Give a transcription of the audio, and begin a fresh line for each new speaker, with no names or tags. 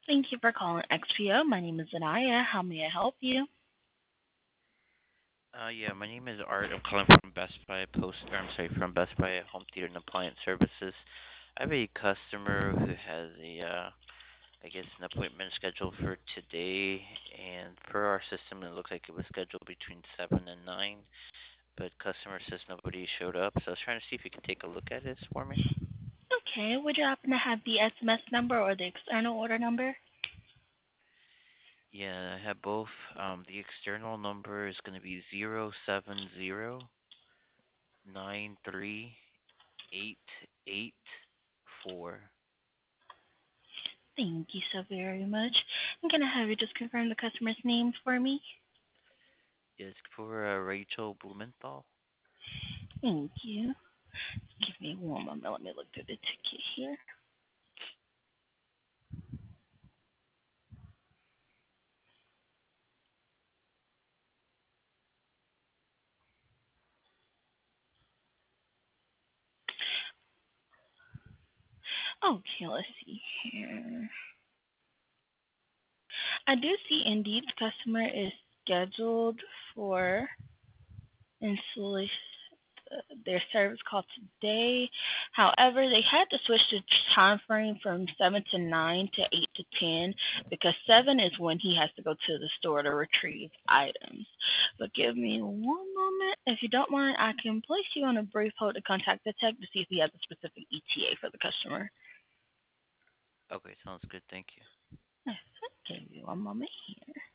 Thank you for calling XPO. My name is Anaya. How may I help you?
Yeah, my name is Art. I'm calling from Best Buy from Best Buy Home Theater and Appliance Services. I have a customer who has I guess, an appointment scheduled for today, and per our system, it looks like it was scheduled between 7 and 9, but customer says nobody showed up, so I was trying to see if you could take a look at this for me.
Okay, would you happen to have the SMS number or the external order number?
Yeah, I have both. The external number is going to be 070938884.
Thank you so very much. I'm going to have you just confirm the customer's name for me.
It's for Rachel Blumenthal.
Thank you. Give me one moment. Let me look through the ticket here. Okay, let's see here. I do see indeed the customer is scheduled for installation their service call today. However, they had to switch the time frame from 7 to 9 to 8 to 10 because 7 is when he has to go to the store to retrieve items. But give me one moment. If you don't mind, I can place you on a brief hold to contact the tech to see if he has a specific ETA for the customer.
Okay, sounds good. Thank you.
Yes, give me one moment here.